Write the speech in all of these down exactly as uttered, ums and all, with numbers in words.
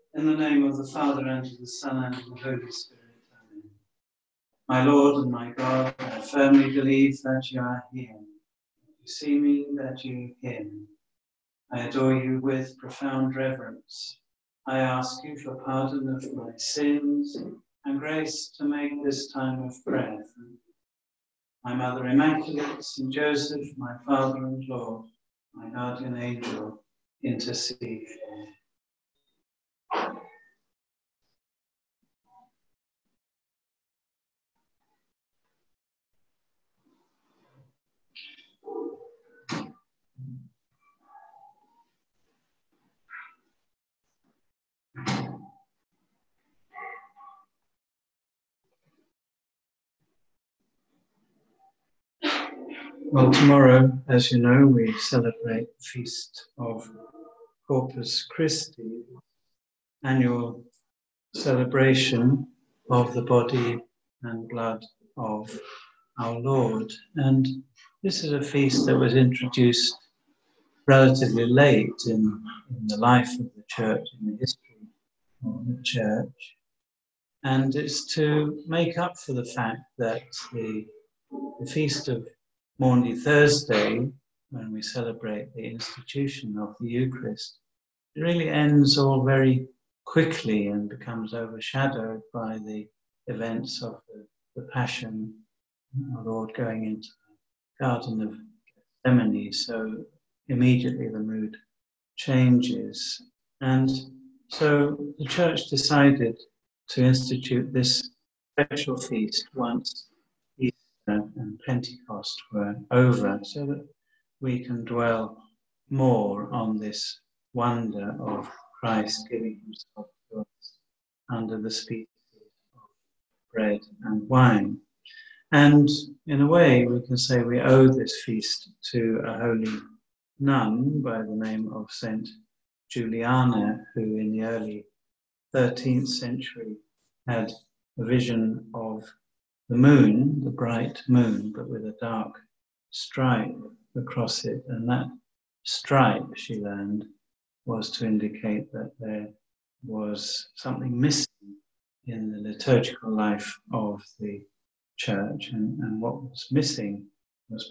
In the name of the Father, and of the Son, and of the Holy Spirit. Amen. My Lord and my God, I firmly believe that you are here. You see me, that you hear me. I adore you with profound reverence. I ask you for pardon of my sins and grace to make this time of prayer. My Mother Immaculate, Saint Joseph, my Father and Lord, my guardian angel, intercede for me. Well, tomorrow, as you know, we celebrate the Feast of Corpus Christi, annual celebration of the body and blood of our Lord. And this is a feast that was introduced relatively late in, in the life of the Church, in the history of the Church. And it's to make up for the fact that the, the Feast of Maundy Thursday, when we celebrate the institution of the Eucharist, it really ends all very quickly and becomes overshadowed by the events of the, the Passion, our Lord going into the Garden of Gethsemane. So immediately the mood changes. And so the Church decided to institute this special feast once Easter and Pentecost were over, so that we can dwell more on this wonder of Christ giving himself to us under the species of bread and wine. And in a way, we can say we owe this feast to a holy nun by the name of Saint Juliana, who in the early thirteenth century had a vision of the moon, the bright moon, but with a dark stripe across it. And that stripe, she learned, was to indicate that there was something missing in the liturgical life of the Church. And, and what was missing was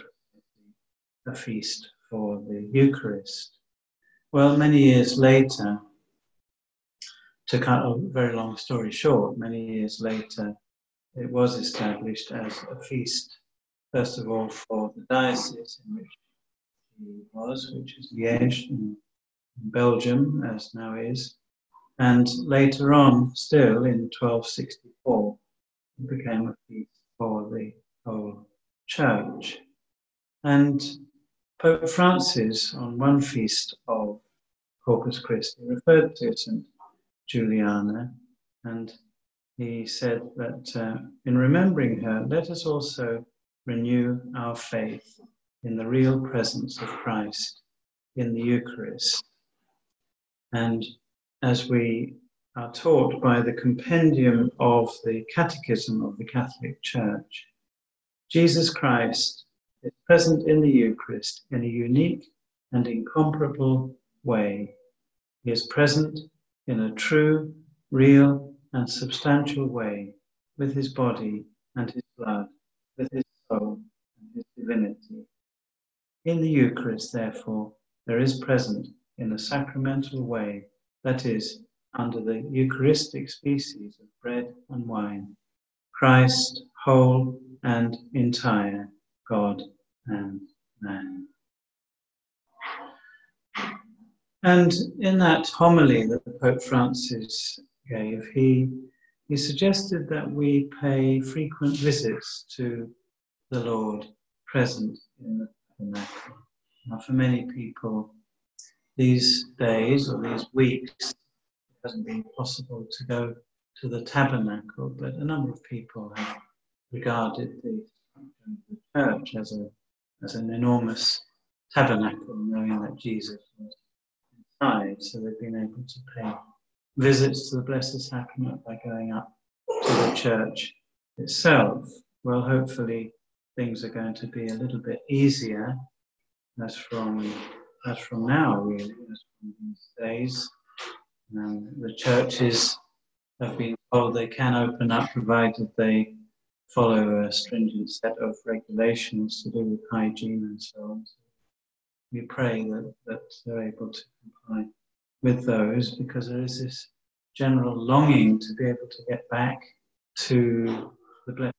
a feast for the Eucharist. Well, many years later, to cut a very long story short, many years later, it was established as a feast, first of all, for the diocese in which he was, which is Liège in Belgium, as now is. And later on, still in twelve sixty-four, it became a feast for the whole Church. And Pope Francis, on one feast of Corpus Christi, referred to Saint Juliana, and he said that uh, in remembering her, let us also renew our faith in the real presence of Christ in the Eucharist. And as we are taught by the compendium of the Catechism of the Catholic Church, Jesus Christ is present in the Eucharist in a unique and incomparable way. He is present in a true, real, and substantial way with his body and his blood, with his soul and his divinity. In the Eucharist, therefore, there is present in a sacramental way, that is, under the Eucharistic species of bread and wine, Christ, whole and entire, God and man. And in that homily that Pope Francis gave, he, he suggested that we pay frequent visits to the Lord present in the tabernacle. Now, for many people, these days or these weeks, it hasn't been possible to go to the tabernacle, but a number of people have regarded the, the church as a as an enormous tabernacle, knowing that Jesus was inside, so they've been able to pay visits to the Blessed Sacrament by going up to the church itself. Well, hopefully things are going to be a little bit easier as from as from now, really, as from these days. Um, the churches have been told they can open up provided they follow a stringent set of regulations to do with hygiene and so on. So we pray that, that they're able to comply with those, because there is this general longing to be able to get back to the Blessed.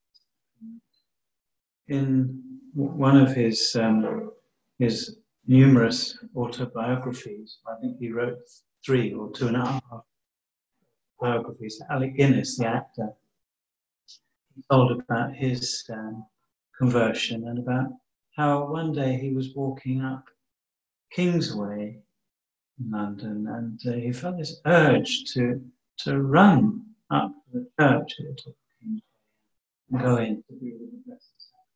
In one of his um, his numerous autobiographies, I think he wrote three or two and a half biographies. Alec Guinness, the actor, he told about his um, conversion and about how one day he was walking up Kingsway in London, and uh, he felt this urge to to run up to the church at the top of Kingsway and go in to be with the Blessed.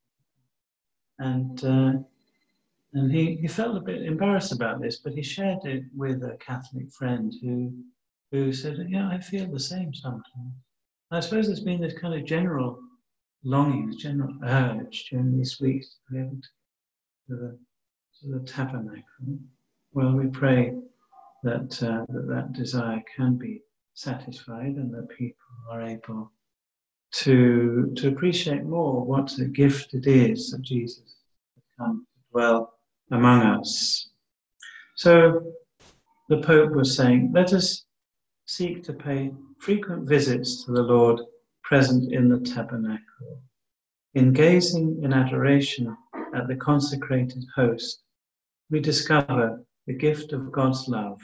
And uh, and he, he felt a bit embarrassed about this, but he shared it with a Catholic friend who who said, "Yeah, I feel the same sometimes." I suppose there's been this kind of general longing, this general urge during these weeks to be able to to the, to the tabernacle. Well, we pray that, uh, that that desire can be satisfied and that people are able to, to appreciate more what a gift it is that Jesus has come to dwell among us. So the Pope was saying, let us seek to pay frequent visits to the Lord present in the tabernacle. In gazing in adoration at the consecrated host, we discover the gift of God's love.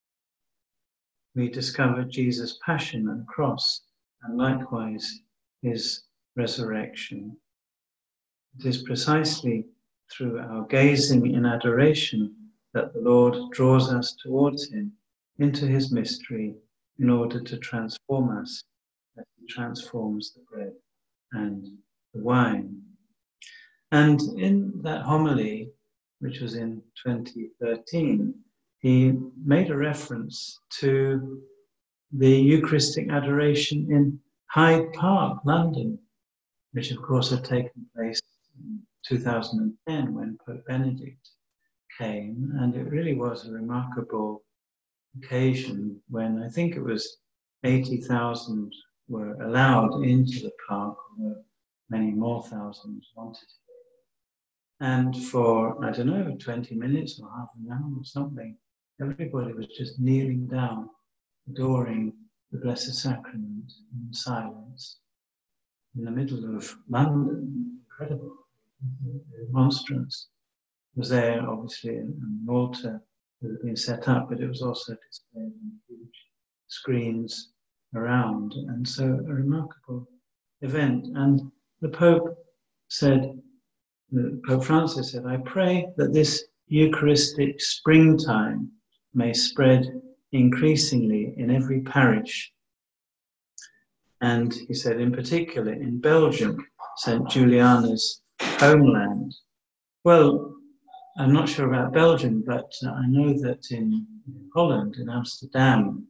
We discover Jesus' passion and cross, and likewise his resurrection. It is precisely through our gazing in adoration that the Lord draws us towards him into his mystery in order to transform us as he transforms the bread and the wine. And in that homily, which was in twenty thirteen, he made a reference to the Eucharistic adoration in Hyde Park, London, which of course had taken place in two thousand ten when Pope Benedict came. And it really was a remarkable occasion when I think it was eighty thousand were allowed into the park, although many more thousands wanted to. And for, I don't know, twenty minutes or half an hour or something, everybody was just kneeling down, adoring the Blessed Sacrament in silence in the middle of London. Incredible. The monstrance was there, obviously, and an altar that had been set up, but it was also displayed on huge screens around. And so a remarkable event. And the Pope said, Pope Francis said, I pray that this Eucharistic springtime may spread increasingly in every parish. And he said, in particular, in Belgium, Saint Juliana's homeland. Well, I'm not sure about Belgium, but I know that in Holland, in Amsterdam,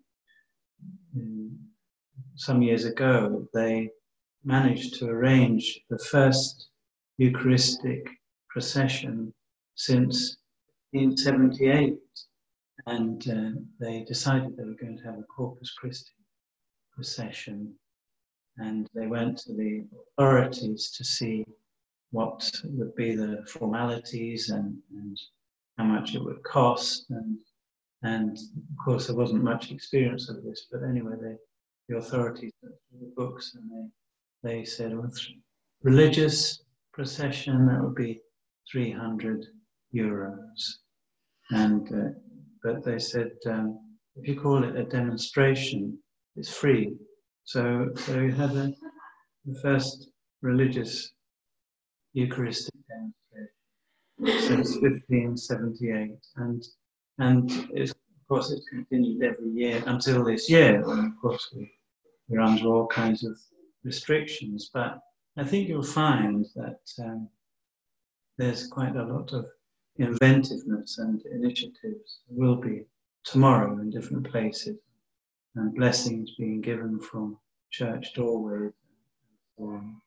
some years ago, they managed to arrange the first Eucharistic procession since nineteen seventy-eight, and uh, they decided they were going to have a Corpus Christi procession, and they went to the authorities to see what would be the formalities and, and how much it would cost, and and of course there wasn't much experience of this, but anyway, they, the authorities looked through the books and they they said, well, religious procession, that would be three hundred euros. And, uh, but they said, um, if you call it a demonstration, it's free. So, so we had a, the first religious Eucharistic demonstration since fifteen seventy-eight. And, and it's, of course it's continued every year until this year, when of course we, we're under all kinds of restrictions. But I think you'll find that um, there's quite a lot of inventiveness and initiatives. There will be tomorrow in different places, and blessings being given from church doorways and so on.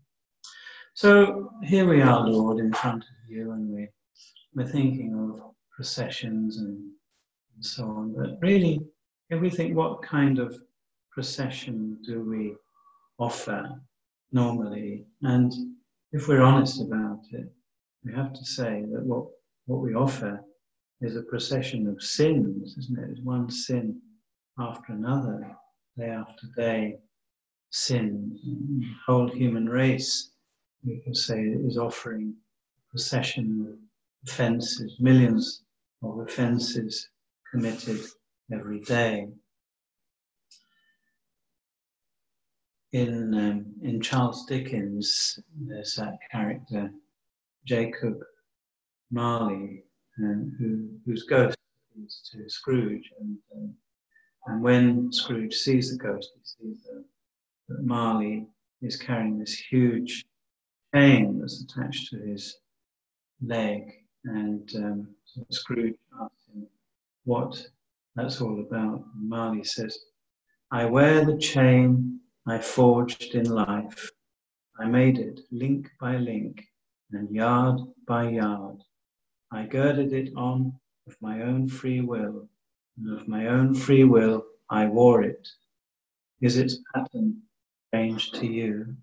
So here we are, Lord, in front of you, and we, we're thinking of processions and, and so on. But really, if we think, what kind of procession do we offer normally? And if we're honest about it, we have to say that what, what we offer is a procession of sins, isn't it? It's one sin after another, day after day, sin. The whole human race, we can say, is offering a procession of offences, millions of offences committed every day. In um, in Charles Dickens, there's that character, Jacob Marley, um, who whose ghost is to Scrooge, and um, and when Scrooge sees the ghost, he sees that, that Marley is carrying this huge chain that's attached to his leg, and um, so Scrooge asks him what that's all about. And Marley says, "I wear the chain I forged in life. I made it link by link and yard by yard. I girded it on of my own free will, and of my own free will I wore it. Is its pattern strange to you?"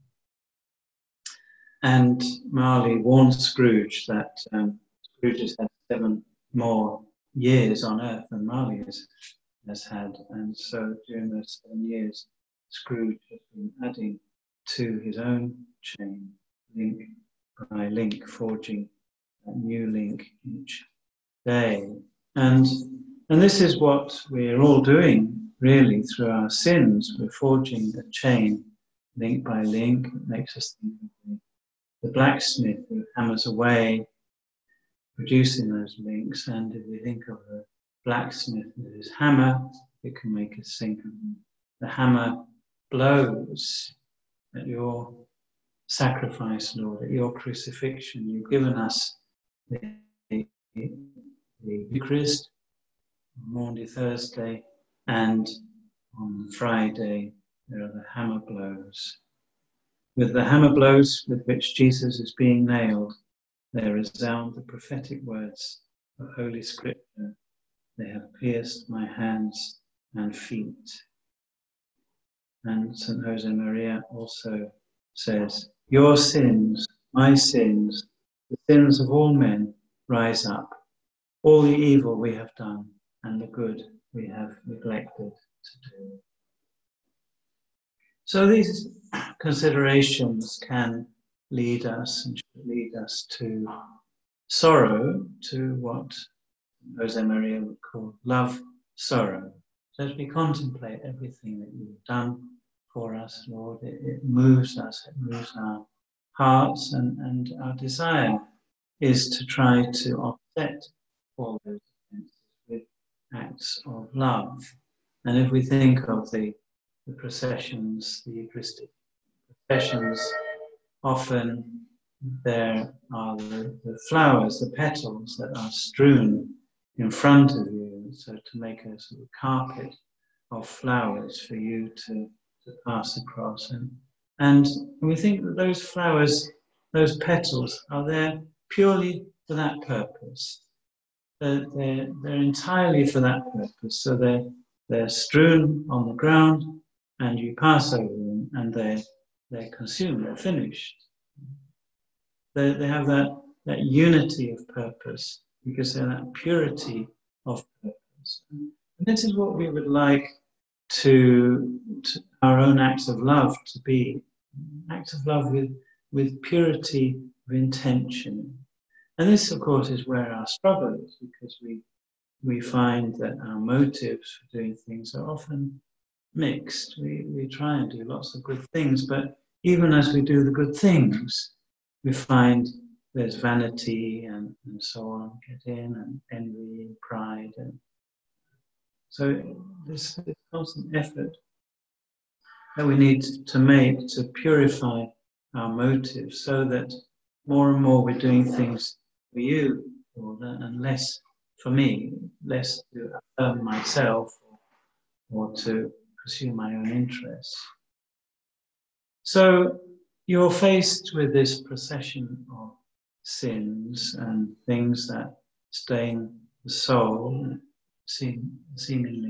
And Marley warns Scrooge that um, Scrooge has had seven more years on earth than Marley has, has had. And so during those seven years, Scrooge has been adding to his own chain, link by link, forging a new link each day. And, and this is what we're all doing, really, through our sins. We're forging the chain, link by link. It makes us think of the, the blacksmith who hammers away, producing those links. And if we think of the blacksmith with his hammer, it can make us think of the hammer blows at your sacrifice, Lord, at your crucifixion. You've given us the, the, the Eucharist on Maundy Thursday, and on Friday there are the hammer blows. With the hammer blows with which Jesus is being nailed, there resound the prophetic words of Holy Scripture. They have pierced my hands and feet. And Saint Josemaria also says, your sins, my sins, the sins of all men rise up. All the evil we have done and the good we have neglected to do. So these considerations can lead us and should lead us to sorrow, to what Josemaria would call love sorrow. So as we contemplate everything that you've done for us, Lord, it, it moves us, it moves our hearts, and, and our desire is to try to offset all those offences with acts of love. And if we think of the, the processions, the Eucharistic processions, often there are the, the flowers, the petals that are strewn in front of you, so to make a sort of carpet of flowers for you to, to pass across. And, and we think that those flowers, those petals, are there purely for that purpose. They're, they're, they're entirely for that purpose. So they're, they're strewn on the ground, and you pass over them, and they're, they're consumed, they're finished. They, they have that, that unity of purpose, because they're that purity of purpose. And this is what we would like to, to our own acts of love to be. Acts of love with, with purity of intention. And this, of course, is where our struggle is, because we, we find that our motives for doing things are often mixed. We, we try and do lots of good things, but even as we do the good things, we find there's vanity and, and so on, get in, and envy and pride. And so this, this constant effort that we need to make to purify our motives, so that more and more we're doing things for you, Lord, and less for me, less to affirm myself or, or to pursue my own interests. So you're faced with this procession of sins and things that stain the soul, seem, seemingly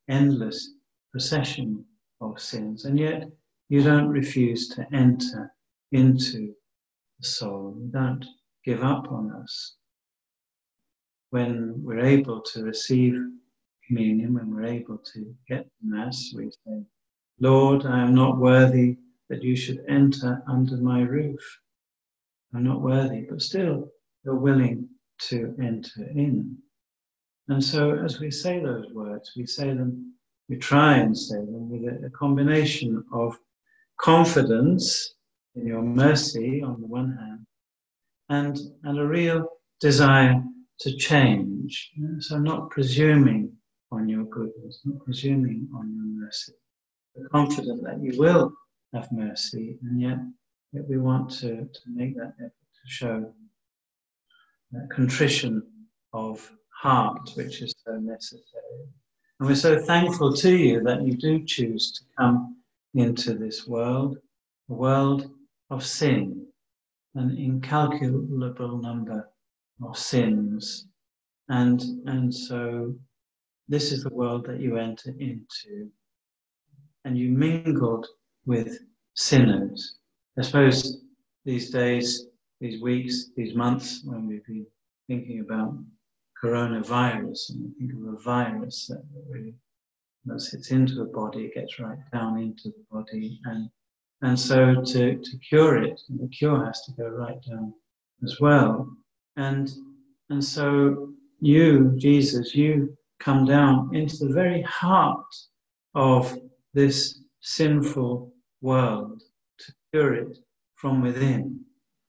endless procession of sins, and yet you don't refuse to enter into the soul. You don't give up on us. When we're able to receive communion, when we're able to get the Mass, we say, Lord, I am not worthy that you should enter under my roof. I'm not worthy, but still you're willing to enter in. And so as we say those words, we say them, we try and say them with a, a combination of confidence in your mercy on the one hand, and, and a real desire to change. So not presuming on your goodness, not presuming on your mercy, but confident that you will have mercy, and yet that we want to, to make that effort to show that contrition of heart, which is so necessary. And we're so thankful to you that you do choose to come into this world, a world of sin, an incalculable number of sins. And, and so this is the world that you enter into. And you mingled with sinners. I suppose these days, these weeks, these months, when we've been thinking about coronavirus, and we think of a virus that really once it's into the body, it gets right down into the body, and and so to, to cure it, the cure has to go right down as well. And and so you, Jesus, you come down into the very heart of this sinful world to cure it from within.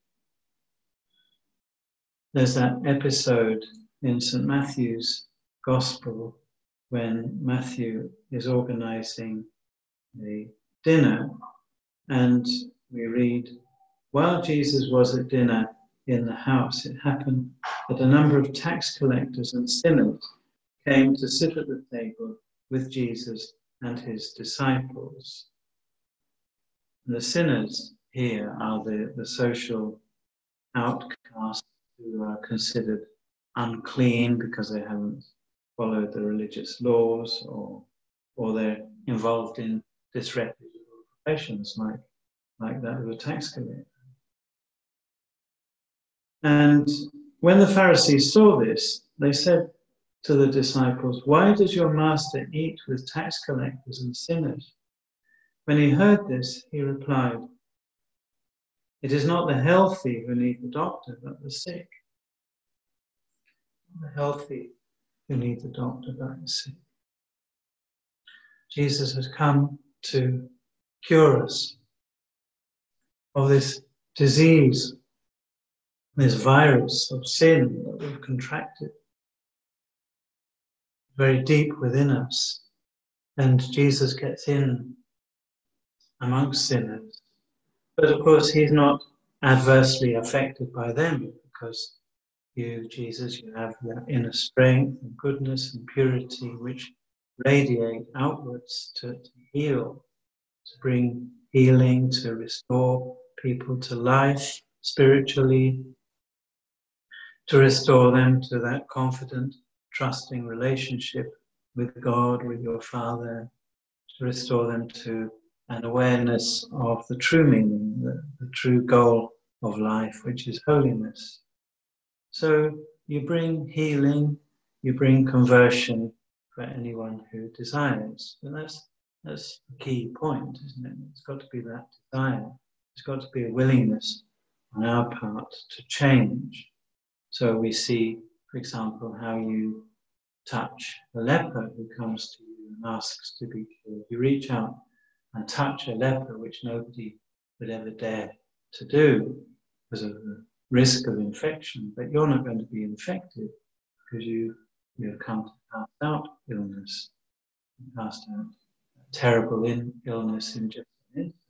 There's that episode in Saint Matthew's Gospel when Matthew is organizing a dinner, and we read, while Jesus was at dinner in the house, it happened that a number of tax collectors and sinners came to sit at the table with Jesus and his disciples. And the sinners here are the, the social outcasts who are considered unclean because they haven't followed the religious laws, or or they're involved in disreputable professions like, like that of a tax collector. And when the Pharisees saw this, they said to the disciples, why does your master eat with tax collectors and sinners? When he heard this, he replied, it is not the healthy who need the doctor, but the sick. The healthy who need the doctor, but the sick. Jesus has come to cure us of this disease, this virus of sin that we've contracted very deep within us. And Jesus gets in amongst sinners. But of course, he's not adversely affected by them, because you, Jesus, you have that inner strength and goodness and purity which radiate outwards to, to heal, to bring healing, to restore people to life spiritually, to restore them to that confident, trusting relationship with God, with your Father, to restore them to an awareness of the true meaning, the, the true goal of life, which is holiness. So you bring healing, you bring conversion for anyone who desires. And that's, that's the key point, isn't it? It's got to be that desire. It's got to be a willingness on our part to change. So we see, for example, how you touch a leper who comes to you and asks to be cured. You reach out and touch a leper, which nobody would ever dare to do because of the risk of infection. But you're not going to be infected because you, you have come to cast out illness, cast out terrible in, illness in just an instant.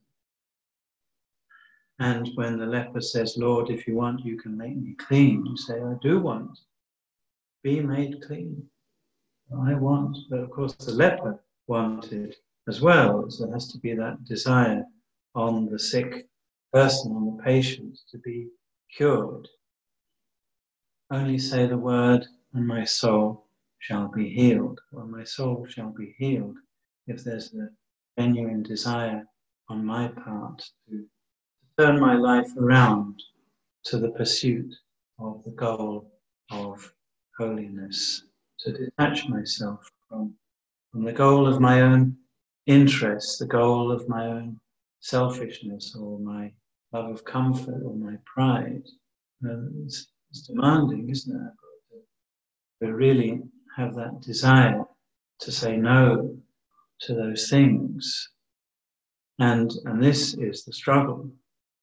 And when the leper says, Lord, if you want, you can make me clean, you say, I do want. Be made clean. I want. But of course, the leper wanted as well. So there has to be that desire on the sick person, on the patient, to be cured. Only say the word, and my soul shall be healed, or my soul shall be healed, if there's a genuine desire on my part to turn my life around to the pursuit of the goal of holiness, to detach myself from, from the goal of my own interests, the goal of my own selfishness or my love of comfort or my pride. Uh, it's, it's demanding, isn't it? To really have that desire to say no to those things. And, and this is the struggle.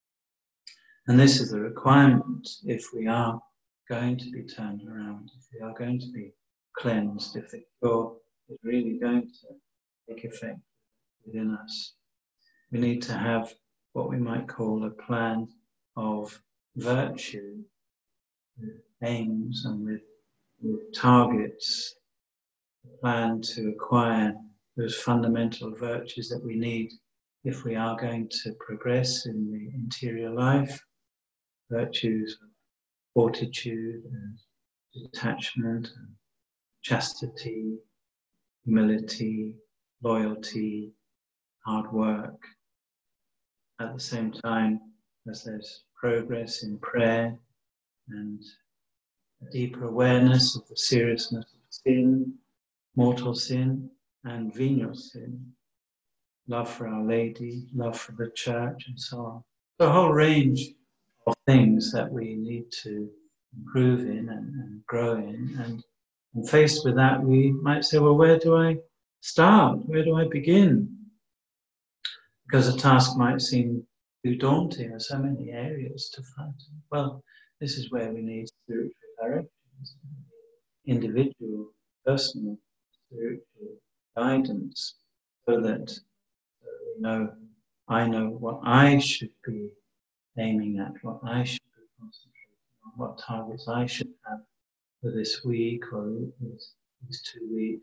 And this is the requirement if we are going to be turned around, if we are going to be cleansed, if the cure is really going to take effect within us. We need to have what we might call a plan of virtue, with aims and with, with targets, a plan to acquire those fundamental virtues that we need if we are going to progress in the interior life. Virtues of fortitude and detachment and chastity, humility, loyalty, hard work. At the same time as there's progress in prayer and a deeper awareness of the seriousness of sin, mortal sin and venial sin, love for Our Lady, love for the Church and so on. So a whole range of things that we need to improve in and, and grow in. And, and faced with that, we might say, well, where do I start? Where do I begin? Because a task might seem too daunting, or so many areas to fight. Well, this is where we need spiritual direction, individual, personal, spiritual guidance, so that uh, we know, I know what I should be aiming at, what I should be concentrating on, what targets I should have for this week or these, these two weeks,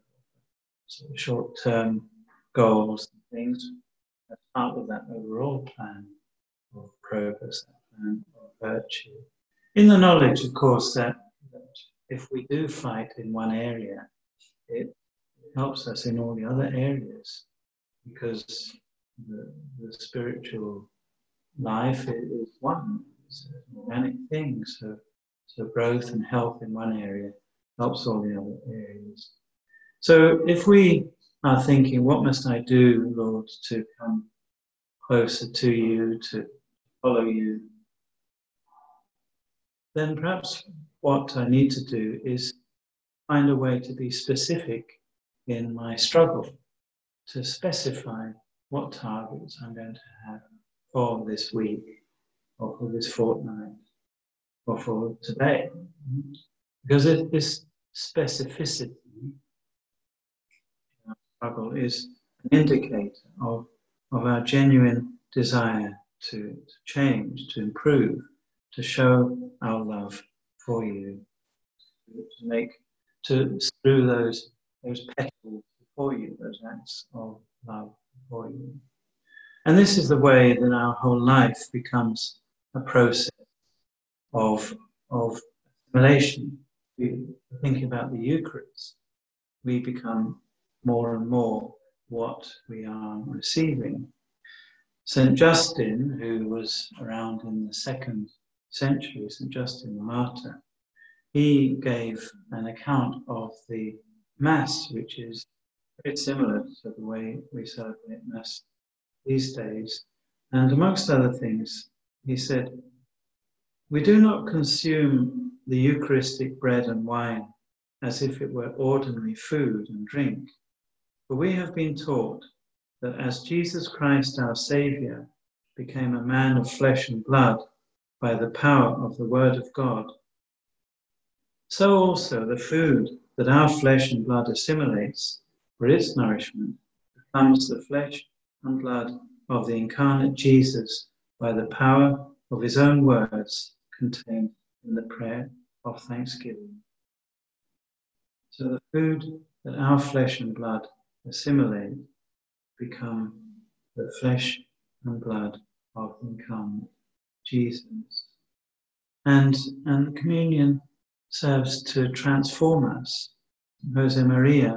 so short-term goals and things as part of that overall plan of progress, that plan of virtue. In the knowledge, of course, that, that if we do fight in one area, it helps us in all the other areas, because the, the spiritual life is one, it's an organic thing, so, so growth and health in one area helps all the other areas. So if we are thinking, what must I do, Lord, to come closer to you, to follow you, then perhaps what I need to do is find a way to be specific in my struggle, to specify what targets I'm going to have for this week, or for this fortnight, or for today. Because this specificity in our struggle is an indicator of, of our genuine desire to, to change, to improve, to show our love for you, to make, to strew those, those petals before you, those acts of love for you. And this is the way that our whole life becomes a process of, of assimilation. We think about the Eucharist. We become more and more what we are receiving. Saint Justin, who was around in the second century, Saint Justin the Martyr, he gave an account of the Mass, which is very similar to the way we celebrate Mass these days. And amongst other things, he said, "We do not consume the Eucharistic bread and wine as if it were ordinary food and drink, for we have been taught that as Jesus Christ our Saviour became a man of flesh and blood by the power of the Word of God, so also the food that our flesh and blood assimilates for its nourishment becomes the flesh and blood of the incarnate Jesus by the power of his own words contained in the prayer of thanksgiving." So the food that our flesh and blood assimilate become the flesh and blood of the incarnate Jesus. And, and communion serves to transform us, Jose Maria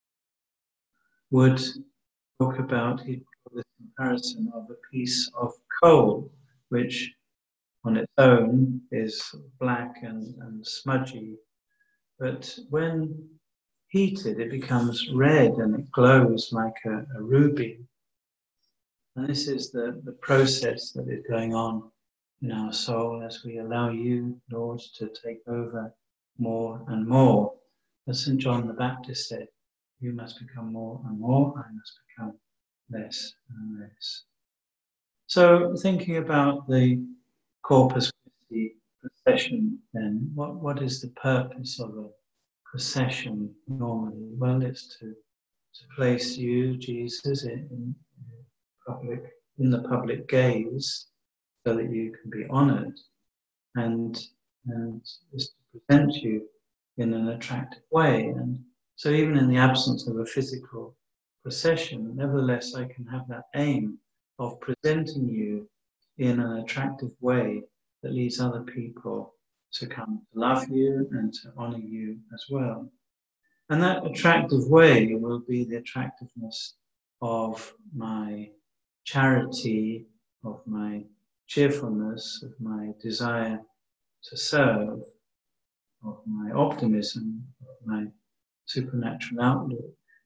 would talk about, he'd draw this comparison of a piece of coal, which on its own is black and, and smudgy, but when heated it becomes red and it glows like a, a ruby. And this is the, the process that is going on in our soul as we allow you, Lord, to take over more and more. As Saint John the Baptist said, you must become more and more, I must become less and less. So thinking about the Corpus Christi procession then, what, what is the purpose of a procession normally? Well, it's to, to place you, Jesus, in, in, public, in the public gaze so that you can be honoured, and, and is to present you in an attractive way. And so even in the absence of a physical procession, nevertheless I can have that aim of presenting you in an attractive way that leads other people to come to love you and to honour you as well. And that attractive way will be the attractiveness of my charity, of my cheerfulness, of my desire to serve, of my optimism, of my supernatural outlook.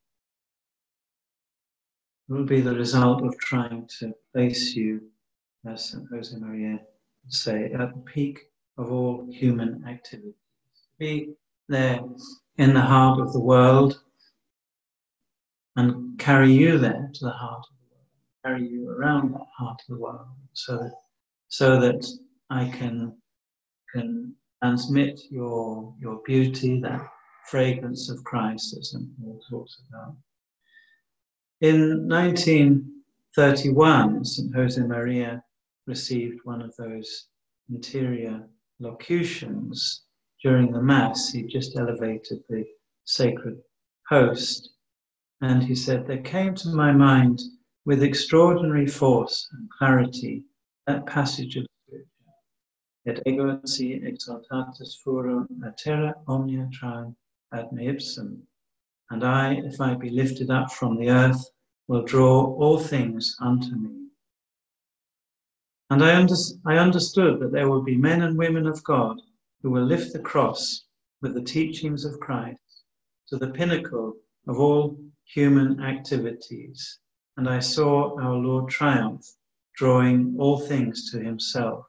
It will be the result of trying to place you, as Saint Jose Maria would say, at the peak of all human activities. Be there in the heart of the world and carry you there to the heart of the world, carry you around that heart of the world, so that, so that I can, can transmit your, your beauty, that fragrance of Christ that Saint Paul talks about. In nineteen thirty-one, Saint Jose Maria received one of those interior locutions during the Mass. He just elevated the sacred host, and he said, there came to my mind with extraordinary force and clarity that passage of Scripture, et ego si exaltatus furo a terra omnia traem ad me ipsum, and I, if I be lifted up from the earth, will draw all things unto me. And I, under, I understood that there will be men and women of God who will lift the cross with the teachings of Christ to the pinnacle of all human activities. And I saw our Lord triumph, drawing all things to himself.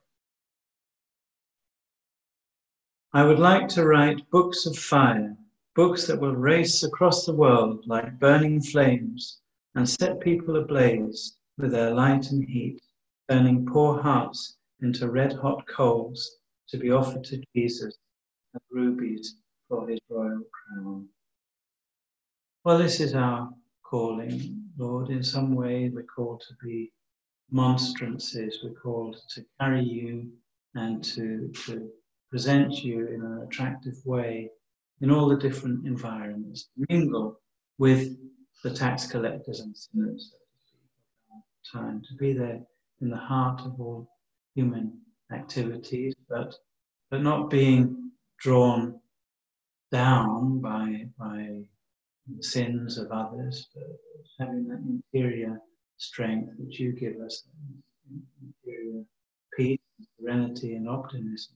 I would like to write books of fire, books that will race across the world like burning flames and set people ablaze with their light and heat, turning poor hearts into red-hot coals to be offered to Jesus as rubies for his royal crown. Well, this is our calling, Lord. In some way, we're called to be monstrances. We're called to carry you and to, to present you in an attractive way in all the different environments, mingle with the tax collectors and sinners, so to speak, of our time, to be there in the heart of all human activities, but, but not being drawn down by, by the sins of others, but having that interior strength which you give us, interior peace, serenity and optimism.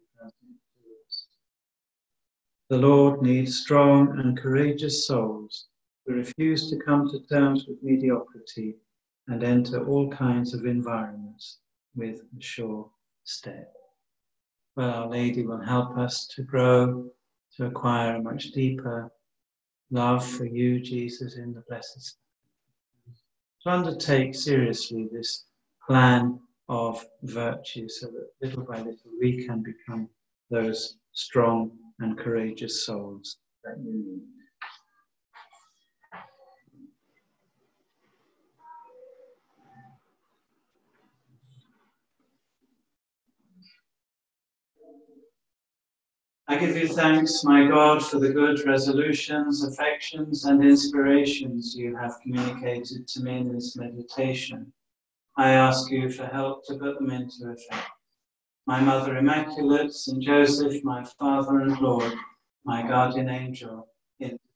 The Lord needs strong and courageous souls who refuse to come to terms with mediocrity and enter all kinds of environments with a sure step. Well, Our Lady will help us to grow, to acquire a much deeper love for you, Jesus, in the Blessed Sacrament. To undertake seriously this plan of virtue so that little by little we can become those strong and courageous souls that you need. I give you thanks, my God, for the good resolutions, affections, and inspirations you have communicated to me in this meditation. I ask you for help to put them into effect. My Mother Immaculate, Saint Joseph, my Father and Lord, my guardian angel, into